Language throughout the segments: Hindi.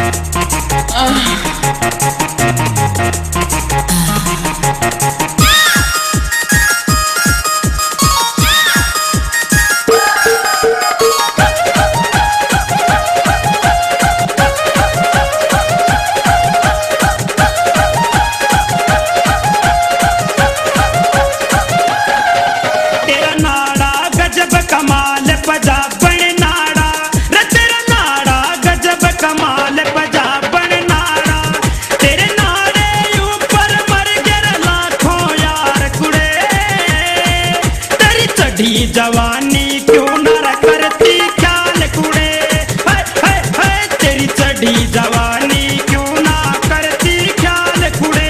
जवानी क्यों न करती ख्याल कुड़े, हाय हाय हाय तेरी चढ़ी जवानी क्यों ना करती ख्याल कुड़े।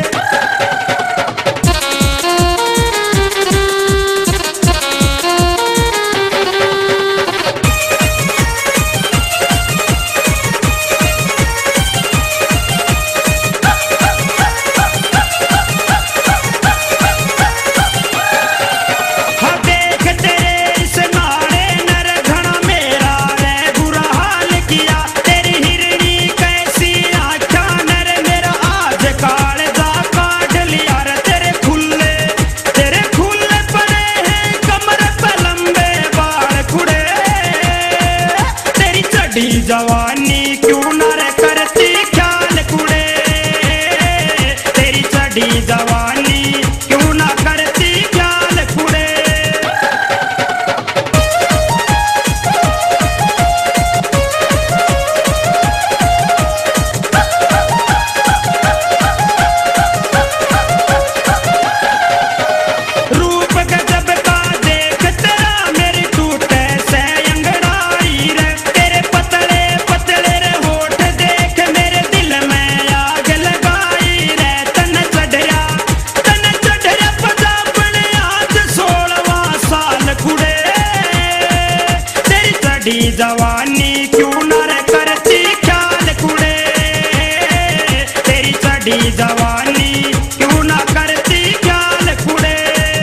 जवानी क्यों न करती ख्याल कुड़े, तेरी चढ़ी जवानी क्यों न करती ख्याल कुड़े। रूप गजब का देख तेरा मेरी टूटे से अंगड़ाई रे, तेरे पतले पतले रे होठ देख मेरे दिल में आग लगाई रे। तन चढ़या पंजाबने आज 16वां साल कुड़े, तेरी चढ़ी जवानी क्यों न करती ख्याल कुड़े, तेरी चढ़ी जवानी क्यों न करती ख्याल कुड़े।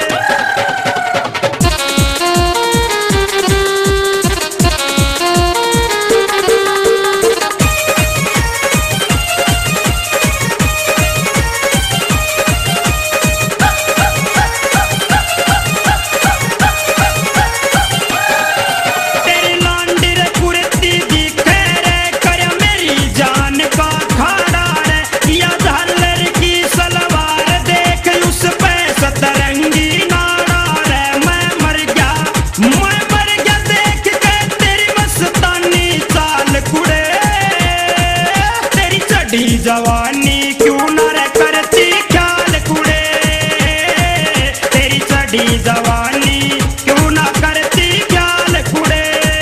जवानी क्यों न करती ख्याल कुड़े, तेरी चढ़ी जवानी क्यों न करती ख्याल कुड़े।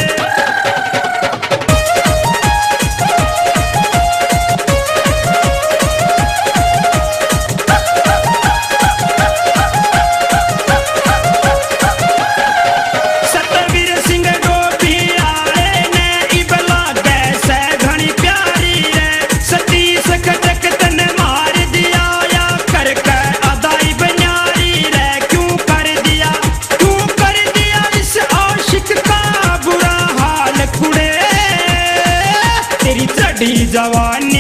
सतवीर सिंह डोभी आले ने इबला कैसे घनी प्यारी रे, सतीश खटक तने मार दिया या करके अदाई बन्यारी रे। क्यों कर दिया इस आशिक का बुरा हाल कुड़े, तेरी चढ़ी जवानी